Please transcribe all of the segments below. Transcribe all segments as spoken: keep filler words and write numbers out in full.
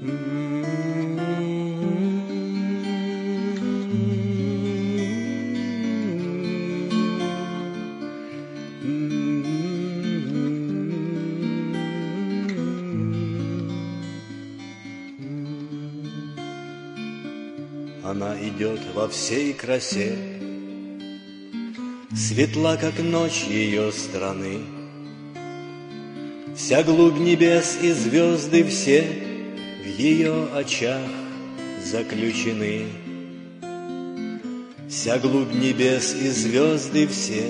Она идет во всей красе, светла, как ночь ее страны. Вся глубь небес и звезды все в ее очах заключены. Вся глубь небес и звезды все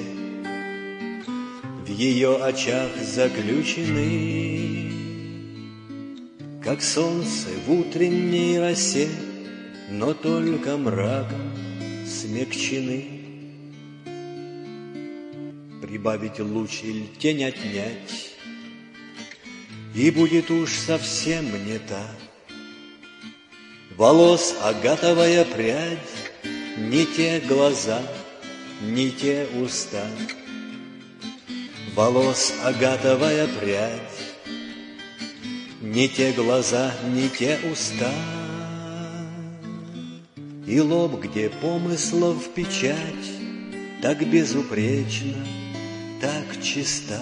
в ее очах заключены. Как солнце в утренней росе, но только мраком смягчены. Прибавить луч или тень отнять, и будет уж совсем не та. Волос агатовая прядь, не те глаза, не те уста. Волос агатовая прядь, не те глаза, не те уста. И лоб, где помыслов печать, так безупречна, так чиста.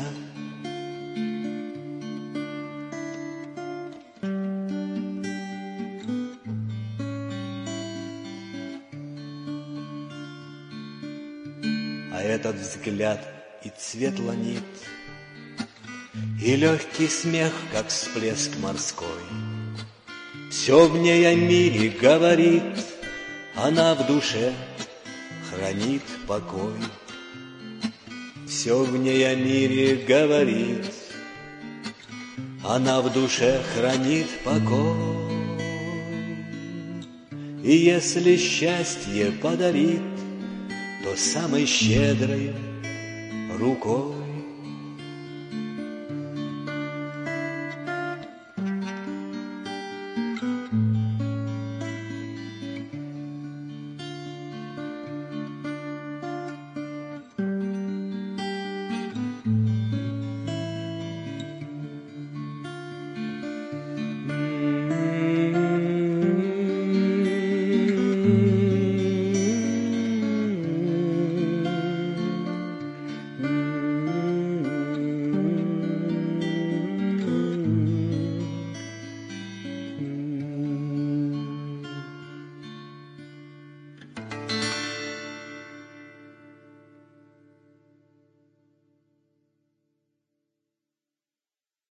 А этот взгляд и цвет ланит, и легкий смех, как всплеск морской. Все в ней о мире говорит, она в душе хранит покой. Все в ней о мире говорит, она в душе хранит покой. И если счастье подарит, то самой щедрой рукой.